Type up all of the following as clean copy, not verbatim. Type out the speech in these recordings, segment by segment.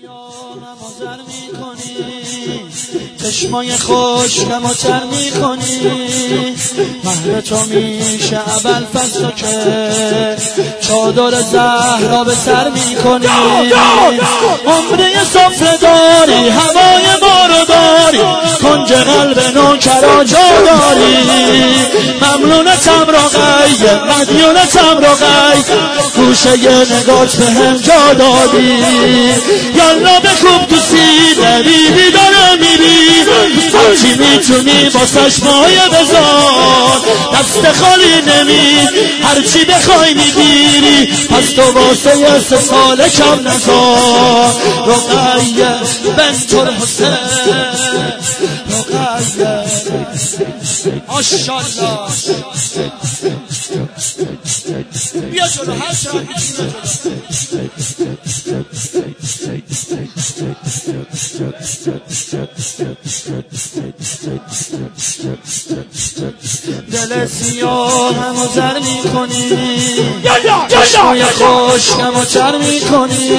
سیاهم و زر میکنی، چشمای خشکم و تر میکنی، مهر تو میشه ابوالفضل تو که چادر زهرا به سر میکنی، عمره سفره داری، هوای ما رو داری، کنج قلب نوکرا جا داری، ممنونتم رقیه، مدیونتم رقیه، گوشه نگات به هم جا دادی، یالا بکوب تو سینه، بیبی داره میبینه، هرچی میتونی واسش مایه بذار، دست خالی نمید، هرچی بخوای میگیری، پس تو واسه 3 سال کم نذار. رقیه بنت الحسین، رقیه ماشاءالله، بیا جلو، هر چقدر میتونی دل سیاهم و زر میکنی، چشمای خشکم و چر میکنی،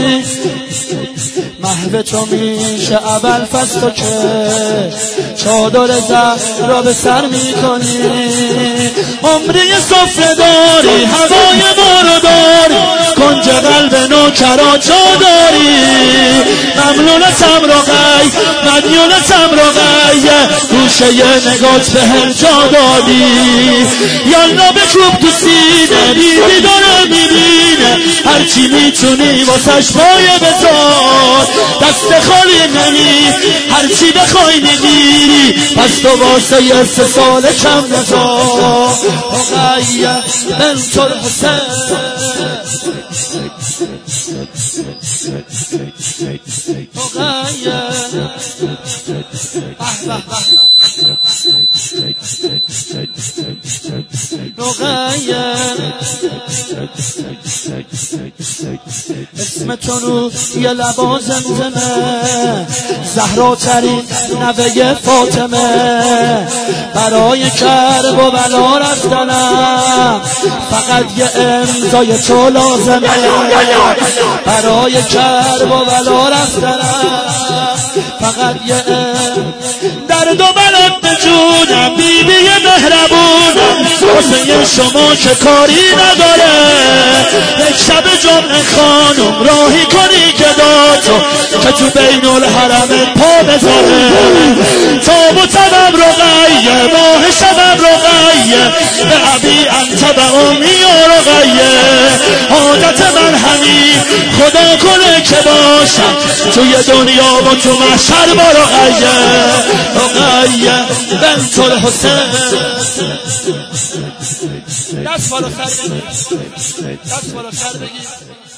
محو تو میشه ابوالفضل تو که چادر زهرا به سر میکنی، عمره سفره داری، هوای ما رو داری، کنج قلب نوکرا جا داری، ممنونتم رقیه، مدیونتم رقیه، گوشه نگات به هم جا دادی، یالا بکوب تو سینه، بیبی داره میبینه، هرچی میتونی واسش پایه بذار، دست خالی نمید، هرچی بخوای میگیری، پس تو واسه 3 سال کم نذار. رقیه بنت الحسین، رقیه رقیه، اسم تو رو یه لبا زمزمه، زهرا ترین نوه فاطمه، برای کرب و بلا رفتنم فقط یه امضای تو لازمه، برای کرب و بلا رفتنم فقط یه درد و بلد به جونم، بیبی مهربونم، واسه شما که کاری نداره، یک شب جمعه خانم راهی کنی که داتو که تو بین الحرم پا بذاره، تابوتم رقیه، ماه شبم رقیه، به ابی انت به امی یا رقیه، عادت من همین خدا کنه که باشم توی دنیا و تو محشر با رقیه، رقیه بنت الحسین. دست بالا سر بگیر، دست بالا سر بگیر.